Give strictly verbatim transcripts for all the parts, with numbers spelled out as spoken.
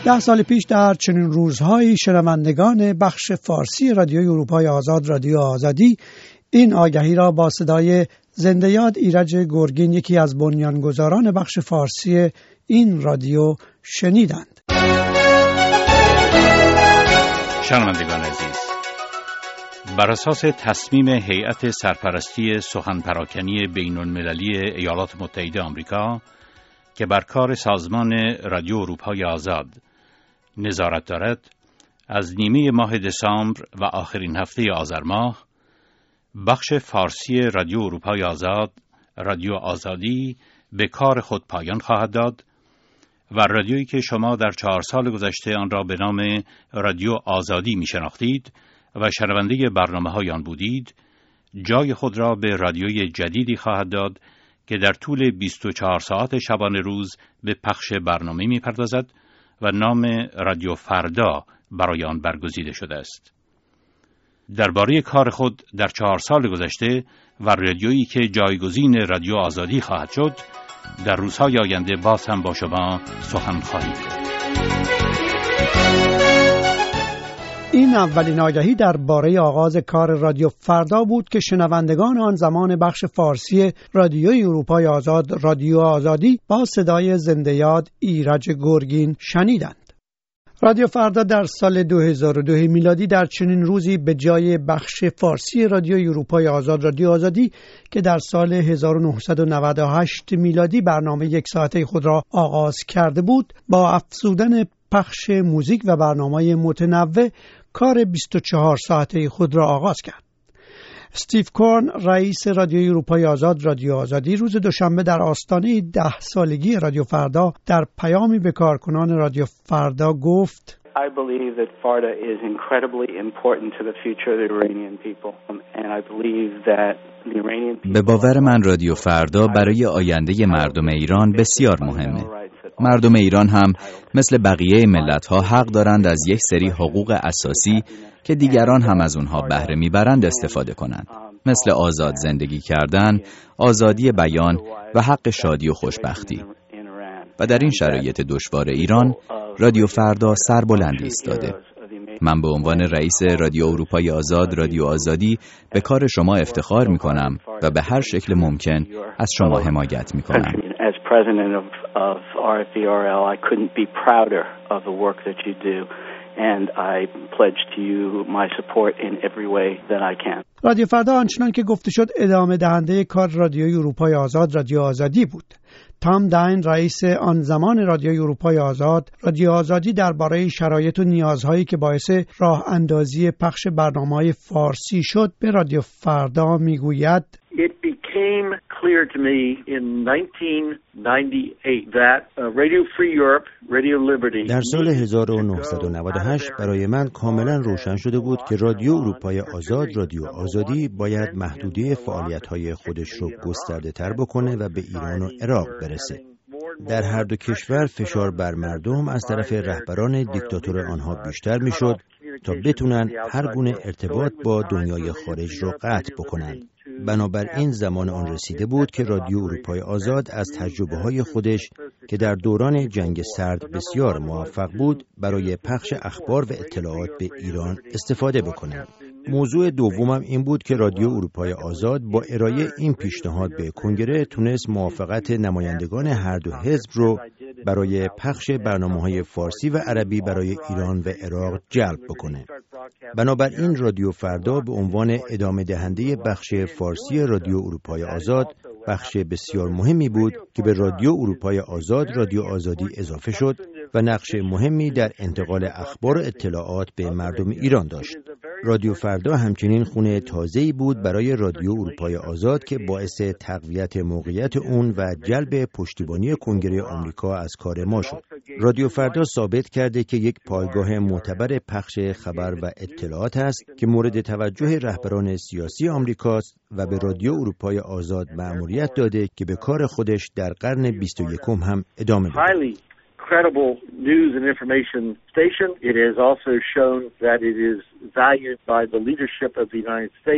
ده سال پیش در چنین روزهایی شنوندگان بخش فارسی رادیوی اروپای آزاد رادیو آزادی این آگهی را با صدای زنده یاد ایرج گرگین یکی از بنیانگذاران بخش فارسی این رادیو شنیدند. شنوندگان عزیز، بر اساس تصمیم هیئت سرپرستی سخن پراکنی بین‌المللی ایالات متحده آمریکا که بر کار سازمان رادیو اروپای آزاد نظارت دارد، از نیمه ماه دسامبر و آخرین هفته آذر ماه بخش فارسی رادیو اروپای آزاد رادیو آزادی به کار خود پایان خواهد داد و رادیویی که شما در چهار سال گذشته آن را به نام رادیو آزادی می شناختید و شنونده برنامه‌های آن بودید، جای خود را به رادیوی جدیدی خواهد داد که در طول بیست و چهار ساعت شبانه روز به پخش برنامه می پردازد و نام رادیو فردا برای آن برگزیده شده است. درباره کار خود در چهار سال گذشته و رادیویی که جایگزین رادیو آزادی خواهد شد، در روزهای آینده باز هم با شما سخن خواهیم گفت. این اولین آگهی درباره آغاز کار رادیو فردا بود که شنوندگان آن زمان بخش فارسی رادیوی اروپای آزاد رادیو آزادی با صدای زنده یاد ایرج گرگین شنیدند. رادیو فردا در سال دو هزار و دو میلادی در چنین روزی به جای بخش فارسی رادیوی اروپای آزاد رادیو آزادی که در سال هزار و نهصد و نود و هشت میلادی برنامه یک ساعته خود را آغاز کرده بود، با افزودن پخش موزیک و برنامه‌های متنوع کار بیست و چهار ساعته خود را آغاز کرد. استیو کورن، رئیس رادیوی اروپای آزاد رادیو آزادی، روز دوشنبه در آستانه ده سالگی رادیو فردا در پیامی به کارکنان رادیو فردا گفت: I believe that FARDA is incredibly important to the future of the Iranian people and I believe that the Iranian people به باور من رادیو فردا برای آینده مردم ایران بسیار مهمه. مردم ایران هم مثل بقیه ملت‌ها حق دارند از یک سری حقوق اساسی که دیگران هم از اونها بهره میبرند استفاده کنند، مثل آزاد زندگی کردن، آزادی بیان و حق شادی و خوشبختی. و در این شرایط دشوار ایران، رادیو فردا سربلند ایستاده. من به عنوان رئیس رادیو اروپای آزاد رادیو آزادی به کار شما افتخار میکنم و به هر شکل ممکن از شما حمایت میکنم. As president of, of R F E R L, I couldn't be prouder of the work that you do. And I pledge to you my support in every way that I can. رادیو فردا آنچنان که گفته شد ادامه دهنده کار رادیوی اروپای آزاد رادیو آزادی بود. تام داین، رئیس آن زمان رادیوی اروپای آزاد رادیو آزادی، درباره شرایط و نیازهایی که باعث راه اندازی پخش برنامه‌های فارسی شد به رادیو فردا میگوید: It became clear to me in nineteen ninety-eight that uh, Radio Free Europe, Radio Liberty در سال هزار و نهصد و نود و هشت برای من کاملا روشن شده بود که رادیو اروپای آزاد رادیو آزادی باید محدوده فعالیت‌های خودش رو گسترده‌تر بکنه و به ایران و عراق برسه. در هر دو کشور فشار بر مردم از طرف رهبران دیکتاتور آنها بیشتر میشد تا بتونن هر گونه ارتباط با دنیای خارج رو قطع بکنن. بنابراین زمان آن رسیده بود که رادیو اروپای آزاد از تجربه‌های خودش که در دوران جنگ سرد بسیار موفق بود برای پخش اخبار و اطلاعات به ایران استفاده بکنه. موضوع دومم این بود که رادیو اروپای آزاد با ارائه این پیشنهاد به کنگره تونست موافقت نمایندگان هر دو حزب رو برای پخش برنامه‌های فارسی و عربی برای ایران و عراق جلب بکنه. بنابراین رادیو فردا به عنوان ادامه دهنده بخش فارسی رادیو اروپای آزاد بخش بسیار مهمی بود که به رادیو اروپای آزاد رادیو آزادی اضافه شد و نقش مهمی در انتقال اخبار و اطلاعات به مردم ایران داشت. رادیو فردا همچنین خونه تازه‌ای بود برای رادیو اروپای آزاد که باعث تقویت موقعیت اون و جلب پشتیبانی کنگره آمریکا از کار ما شد. رادیو فردا ثابت کرده که یک پایگاه معتبر پخش خبر و اطلاعات است که مورد توجه رهبران سیاسی آمریکاست و به رادیو اروپای آزاد مأموریت داده که به کار خودش در قرن بیست و یکم هم ادامه بده. Credible news and information station. It has also shown that it is valued by the leadership of the United States.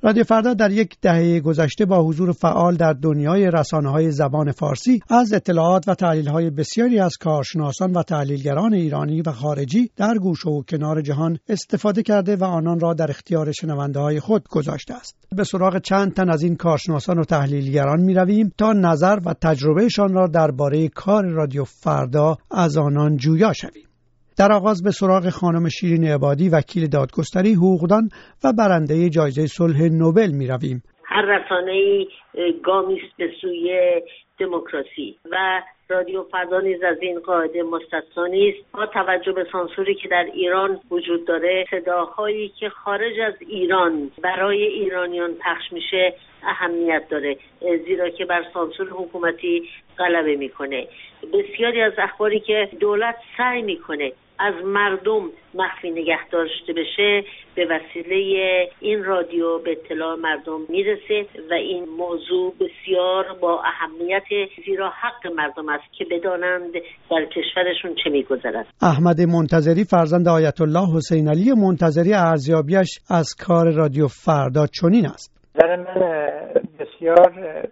رادیو فردا در یک دهه گذشته با حضور فعال در دنیای رسانه‌های زبان فارسی از اطلاعات و تحلیل‌های بسیاری از کارشناسان و تحلیلگران ایرانی و خارجی در گوشه و کنار جهان استفاده کرده و آنان را در اختیار شنونده‌های خود گذاشته است. به سراغ چند تن از این کارشناسان و تحلیلگران می‌رویم تا نظر و تجربهشان را درباره کار رادیو فردا از آنان جویا شویم. در آغاز به سراغ خانم شیرین عبادی، وکیل دادگستری، حقوقدان و برنده جایزه صلح نوبل می رویم. هر رسانه‌ای گامی است به سوی دموکراسی و رادیو فردا نیز از این قاعده مستثنا نیست. با توجه به سانسوری که در ایران وجود داره، صداهایی که خارج از ایران برای ایرانیان پخش میشه اهمیت داره، زیرا که بر سانسور حکومتی غلبه میکنه. بسیاری از اخباری که دولت سعی میکنه از مردم مخفی نگه داشته بشه به وسیله این رادیو به اطلاع مردم میرسه و این موضوع بسیار با اهمیت، زیرا حق مردم است که بدانند در کشورشون چه میگذرد. احمد منتظری، فرزند آیت الله حسین علی منتظری، ارزیابیش از کار رادیو فردا چنین است: در من بسیار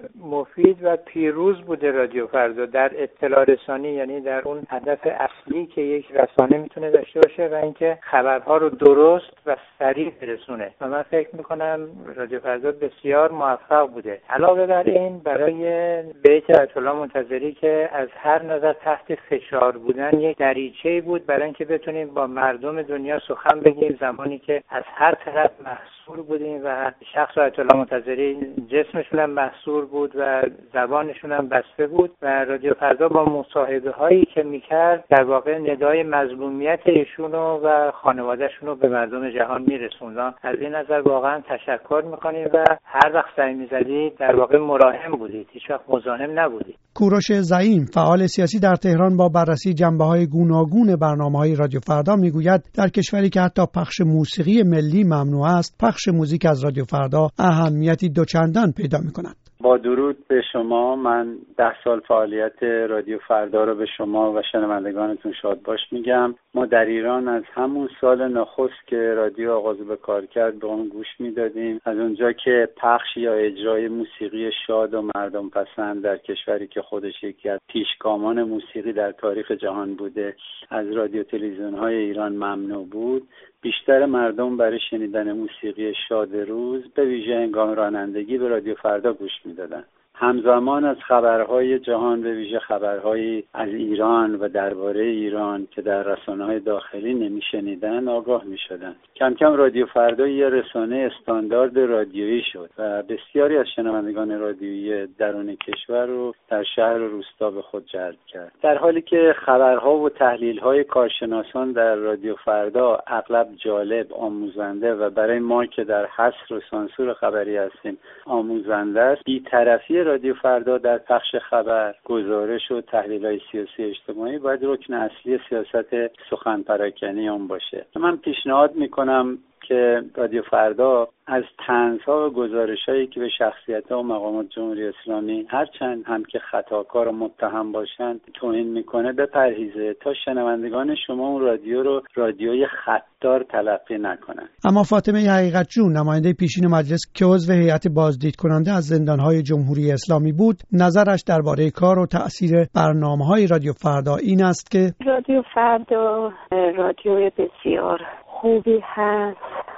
مفید و پیروز بوده رادیو فردا در اطلاع رسانی، یعنی در اون هدف اصلی که یک رسانه میتونه داشته باشه و اینکه خبرها رو درست و سریع برسونه و من فکر میکنم رادیو فردا بسیار موفق بوده. علاوه بر این، برای بیت آیت الله منتظری که از هر نظر تحت فشار بودن یک دریچه‌ای بود برای اینکه بتونیم با مردم دنیا سخن بگیم، زمانی که از هر طرف محصور بودیم و شخص آیت الله منتظری جسمشون هم محصور بود و زبانشون هم بسته بود و رادیو فردا با مصاحبه هایی که میکرد در واقع ندای مظلومیت ایشونو و خانوادهشون رو به مردم جهان میرسوندن. از این نظر واقعا تشکر میکنیم و هر وقت سعی میزدید در واقع مراهم بودید، هیچ وقت مزاحم نبودید. کوروش زعیم، فعال سیاسی در تهران، با بررسی جنبه‌های گوناگون برنامه‌های رادیو فردا میگوید در کشوری که حتی پخش موسیقی ملی ممنوع است، پخش موزیک از رادیو فردا اهمیتی دوچندان پیدا می‌کند. با درود به شما. من ده سال فعالیت رادیو فردا رو به شما و شنوندگانتون شادباش میگم. ما در ایران از همون سال نخست که رادیو آغاز به کار کرد به اون گوش میدادیم. از اونجا که پخش یا اجرای موسیقی شاد و مردم پسند در کشوری که خودش یکی از پیشگامان موسیقی در تاریخ جهان بوده از رادیو تلویزیون های ایران ممنوع بود، بیشتر مردم برای شنیدن موسیقی شاد روز به ویژه هنگام رانندگی به رادیو فردا گوش میدادن. همزمان از خبرهای جهان به ویژه خبرهای از ایران و درباره ایران که در رسانه‌های داخلی نمیشنیدن آگاه میشدن. کم کم رادیو فردا یه رسانه استاندارد رادیویی شد و بسیاری از شنوندگان رادیویی درون کشور رو در شهر و روستا به خود جلب کرد. در حالی که خبرها و تحلیل‌های کارشناسان در رادیو فردا اغلب جالب، آموزنده و برای ما که در حصر و سانسور خبری هستیم آموزنده است، بی‌طرفی رادیو فردا در پخش خبر، گزارش و تحلیل‌های سیاسی اجتماعی باید رکن اصلی سیاست سخن پراکنی اون باشه. من پیشنهاد میکنم که رادیو فردا از طنزها و گزارش‌هایی که به شخصیت‌ها و مقامات جمهوری اسلامی هرچند هم که خطاکار و متهم باشند توهین میکنه بپرهیزه تا شنوندگان شما اون رادیو رو رادیوی خطار تلقی نکنن. اما فاطمه حقیقت جون، نماینده پیشین مجلس که عضو هیئت بازدید کننده از زندان‌های جمهوری اسلامی بود، نظرش درباره کار و تأثیر برنامه‌های رادیو فردا این است که رادیو فردا رادیو بسیار خوبی هست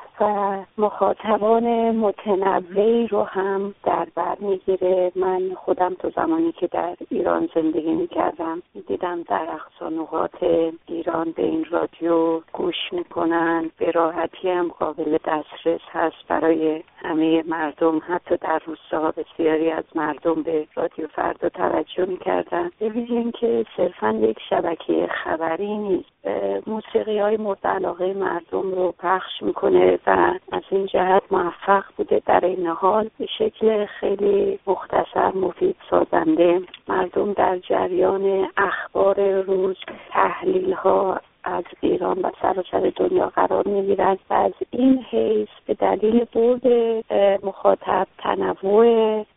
و مخاطبان متنوعی رو هم در بر میگیره. من خودم تو زمانی که در ایران زندگی میکردم دیدم در اقصا نقاط ایران به این رادیو گوش میکنن، به راحتی هم قابل دسترس هست برای همه مردم. حتی در روستاها بسیاری از مردم به رادیو فردا توجه میکردن. به ویژه اینکه صرفا یک شبکه خبری نیست، موسیقی های مورد علاقه مردم رو پخش میکنه و از این جهت موفق بوده در این حال به شکل خیلی مختصر، مفید، سازنده مردم در جریان اخبار روز، تحلیل ها، از ایران و سراسر دنیا قرار می‌گیرند و از این حیث به دلیل بود مخاطب، تنوع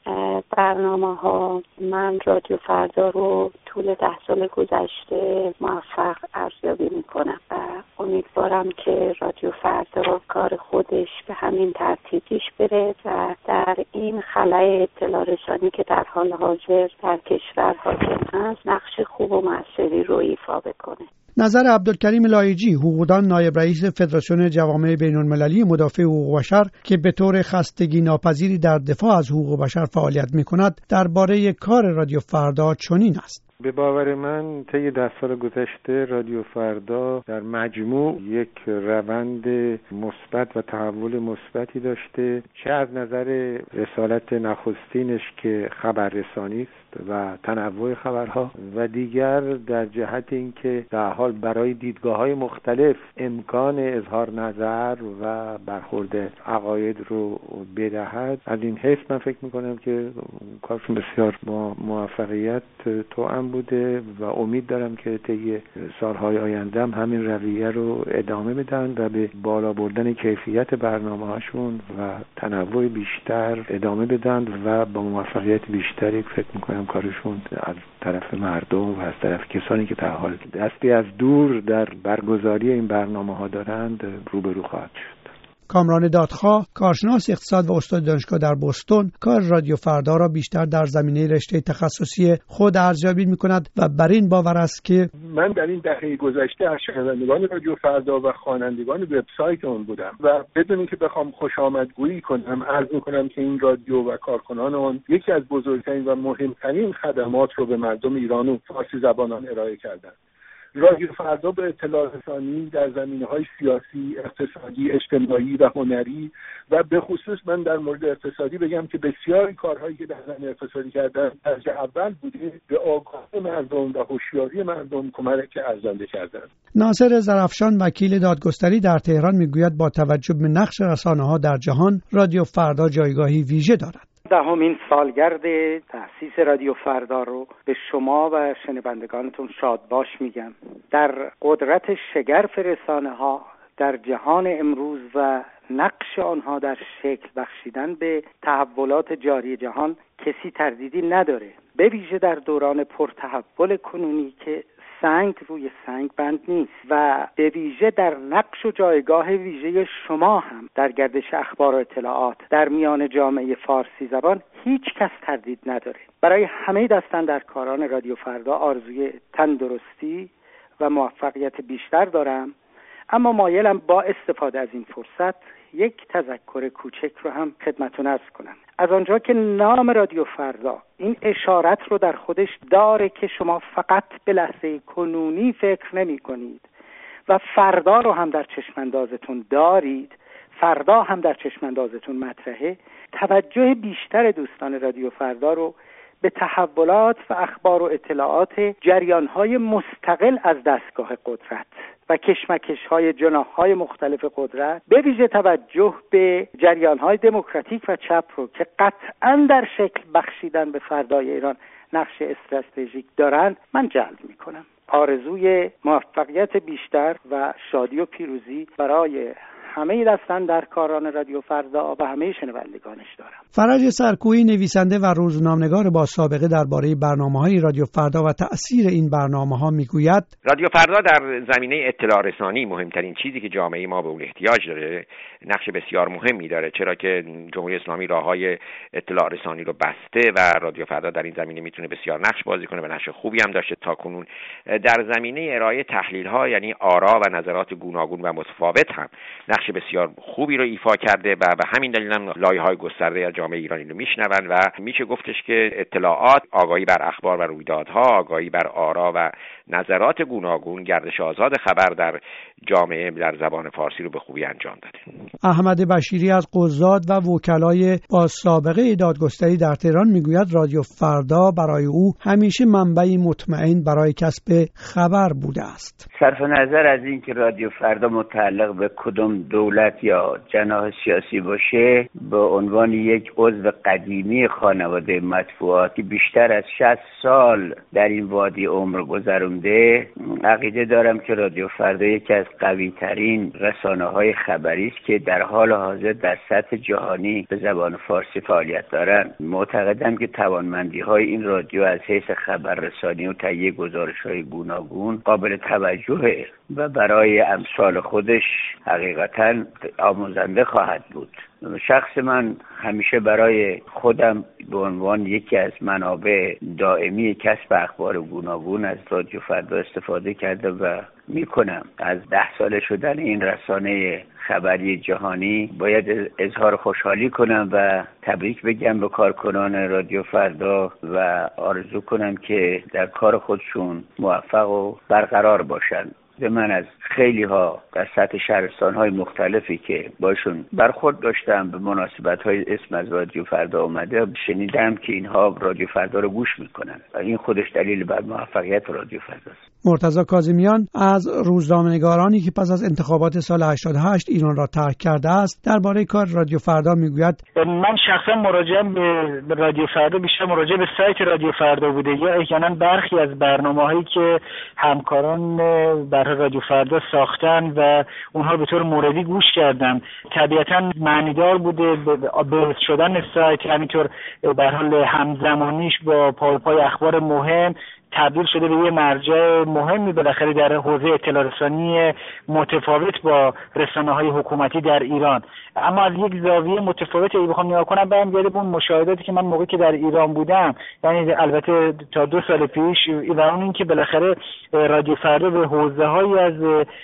برنامه‌ها، من رادیو فردا رو طول ده سال گذشته موفق ارزیابی می‌کنم و امیدوارم که رادیو فردا کار خودش به همین ترتیب پیش بره و در این خلأ اطلاع رسانی که در حال حاضر در کشور حاکم هست نقش خوب و موثری رو ایفا بکنه. نظر عبدالکریم لایجی، حقوقدان نایب رئیس فدراسیون جوامع بین‌المللی مدافع حقوق بشر که به طور خستگی ناپذیری در دفاع از حقوق بشر فعالیت می‌کند، درباره کار رادیو فردا چنین است: به باور من طی ده سال گذشته رادیو فردا در مجموع یک روند مثبت و تحول مثبتی داشته، چه از نظر رسالت نخستینش که خبررسانی است و تنوع خبرها و دیگر در جهت اینکه در حال برای دیدگاه‌های مختلف امکان اظهار نظر و برخورد عقاید رو بدهد. از این حیث من فکر می‌کنم که کارشون بسیار با موفقیت توأم بوده و امید دارم که طی سالهای آینده هم همین رویه رو ادامه بدن و به بالا بردن کیفیت برنامه‌هاشون و تنوع بیشتر ادامه بدن و با موفقیت بیشتری فکر می‌کنم کارشون از طرف مردم و از طرف کسانی که در حال دستی از دور در برگزاری این برنامه‌ها دارند روبرو خواهد شد. کامران دادخواه، کارشناس اقتصاد و استاد دانشگاه در بوستون، کار رادیو فردا را بیشتر در زمینه رشته تخصصی خود ارزیابی می‌کند و بر این باور است که من در این دهه گذشته از شنوندگان رادیو فردا و خوانندگان وبسایت اون بودم و بدون اینکه بخوام خوش آمدگویی کنم عرض می‌کنم که این رادیو و کارکنان اون یکی از بزرگترین و مهمترین خدمات رو به مردم ایران و فارسی زبانان ارائه کردند. رادیو فردا به اطلاع رسانی در زمینه‌های سیاسی، اقتصادی، اجتماعی و هنری و به خصوص من در مورد اقتصادی بگم که بسیاری کارهایی که در زمینه اقتصادی کردن درجه اول بوده، به آگاهی مردم و هوشیاری مردم کمک ارزنده کردن. ناصر زرافشان، وکیل دادگستری در تهران، میگوید با توجه به نقش رسانه‌ها در جهان، رادیو فردا جایگاهی ویژه دارد. دهمین سالگرد تأسیس رادیو فردا رو به شما و شنوندگانتون شادباش میگم. در قدرت شگرف رسانه‌ها در جهان امروز و نقش آنها در شکل بخشیدن به تحولات جاری جهان کسی تردیدی نداره، به ویژه در دوران پرتحول کنونی که سنگ روی سنگ بند نیست و به ویژه در نقش و جایگاه ویژه شما هم در گردش اخبار و اطلاعات در میان جامعه فارسی زبان هیچ کس تردید نداره. برای همه دستاندرکاران رادیو فردا آرزوی تندرستی و موفقیت بیشتر دارم، اما مایلم با استفاده از این فرصت یک تذکر کوچک رو هم خدمتتون عرض کنم. از آنجا که نام رادیو فردا این اشارت رو در خودش داره که شما فقط به لحظه کنونی فکر نمی کنید و فردا رو هم در چشماندازتون دارید، فردا هم در چشماندازتون مطرحه، توجه بیشتر دوستان رادیو فردا رو به تحولات و اخبار و اطلاعات جریان‌های مستقل از دستگاه قدرت و کشمکش‌های جناح‌های مختلف قدرت، به ویژه توجه به جریان‌های دموکراتیک و چپ رو که قطعاً در شکل بخشیدن به فردای ایران نقش استراتژیک دارند، من جلب می‌کنم. آرزوی موفقیت بیشتر و شادی و پیروزی برای همه دستاندرکاران رادیو فردا و همه شنوندگانش دارم. فرج سرکویی، نویسنده و روزنامه‌نگار با سابقه درباره برنامه‌های رادیو فردا و تأثیر این برنامه‌ها میگوید: رادیو فردا در زمینه اطلاع رسانی مهمترین چیزی که جامعه ما به اون احتیاج داره، نقش بسیار مهمی داره، چرا که جمهوری اسلامی راه‌های اطلاع رسانی رو بسته و رادیو فردا در این زمینه میتونه بسیار نقش بازی کنه و نقش خوبی هم داشته تا کنون. در زمینه ارائه تحلیل‌ها یعنی آرا و نظرات گوناگون و متفاوت هم نقش بسیار خوبی رو ایفا کرده و به همین دلیل هم لایه‌های گسترده از جامعه ایرانی رو میشنون و میشه گفتش که اطلاعات، آگاهی بر اخبار و رویدادها، آگاهی بر آرا و نظرات گوناگون، گردش آزاد خبر در جامعه در زبان فارسی رو به خوبی انجام داده. احمد بشیری از قضات و وکلای با سابقه دادگستری در تهران میگوید رادیو فردا برای او همیشه منبعی مطمئن برای کسب خبر بوده است. صرف نظر از اینکه رادیو فردا متعلق به کدوم دولت یا جناح سیاسی باشه، به عنوان یک عضو قدیمی خانواده مطبوعاتی بیشتر از شصت سال در این وادی عمر گذرونده، عقیده دارم که رادیو فردا یکی از قوی ترین رسانه های خبری است که در حال حاضر در سطح جهانی به زبان فارسی فعالیت دارند. معتقدم که توانمندی های این رادیو از حیث خبررسانی و تهیه گزارش های گوناگون قابل توجهه و برای امثال خودش حقیقتاً آموزنده خواهد بود. شخص من همیشه برای خودم به عنوان یکی از منابع دائمی کسب اخبار گوناگون از رادیو فردا استفاده کرده و میکنم. از ده ساله شدن این رسانه خبری جهانی باید اظهار خوشحالی کنم و تبریک بگم به کارکنان رادیو فردا و آرزو کنم که در کار خودشون موفق و برقرار باشند. من از خیلی ها در سطح شهرستان های مختلفی که باشون برخورد داشتم به مناسبت های اسم از رادیو فردا اومده، شنیدم که اینها رادیو فردا رو گوش میکنن و این خودش دلیل بر موفقیت رادیو فردا است. مرتضی کاظمیان از روزنامه‌نگارانی که پس از انتخابات سال هشتاد و هشت ایران را ترک کرده است درباره کار رادیو فردا میگوید: من شخصا مراجعه به رادیو فردا بیشتر مراجعه به سایت رادیو فردا بوده یا احیانا برخی از برنامه‌هایی که همکاران برای رادیو فردا ساختن و اونها به طور موردی گوش کردم. طبیعتا معنیدار بوده به شدن سایت، همینطور به حال همزمانیش با پای پای اخبار مهم تبدیل شده به یه مرجع مهمی بالاخره در حوزه اطلاع رسانی متفاوت با رسانه‌های حکومتی در ایران. اما از یک زاویه متفاوت اگه بخوام نگاه کنم برمیگرده به اون مشاهداتی که من موقعی که در ایران بودم، یعنی البته تا دو سال پیش، و اون این که بالاخره رادیو فردا به حوزه‌هایی از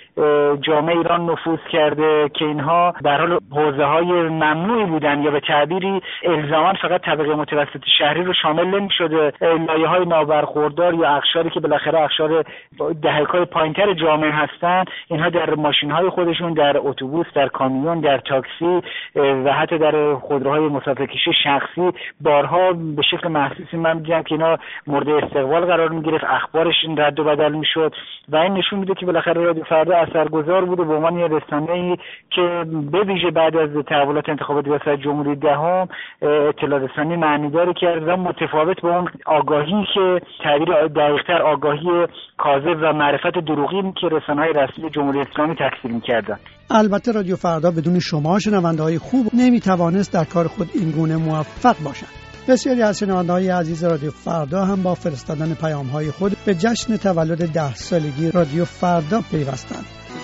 جامعه ایران نفوذ کرده که اینها در حال حوزه‌های ممنوعی بودن یا به تعبیری الزاما فقط طبقه متوسط شهری رو شامل نمی‌شده. لایه‌های نابرخوردار یا اقشاری که بالاخره اقشار دهک‌های پایین‌تر جامعه هستن، اینها در ماشین‌های خودشون، در اتوبوس، در کامیون، در تاکسی و حتی در خودروهای مسافرکشی شخصی بارها به شکل محسوسی من دیدم که اینا مورد استقبال قرار می‌گرفت، اخبارش رد و بدل می‌شد و این نشون میده که بالاخره رادیو فردا اثرگذار بوده به عنوان یه رسانه‌ای که به ویژه بعد از تحولات انتخابات ریاست جمهوری دهم اطلاع رسانی معنیداری کرد و متفاوت با اون آگاهی که تعبیر دقیق‌تر آگاهی کاذب و معرفت دروغی که رسانه‌های رسمی جمهوری اسلامی تکثیر می‌کردند. البته رادیو فردا بدون شما شنونده‌های خوب نمی‌توانست در کار خود این گونه موفق باشد. بسیاری از شنونده‌های عزیز رادیو فردا هم با فرستادن پیام‌های خود به جشن تولد ده سالگی رادیو فردا پیوستند.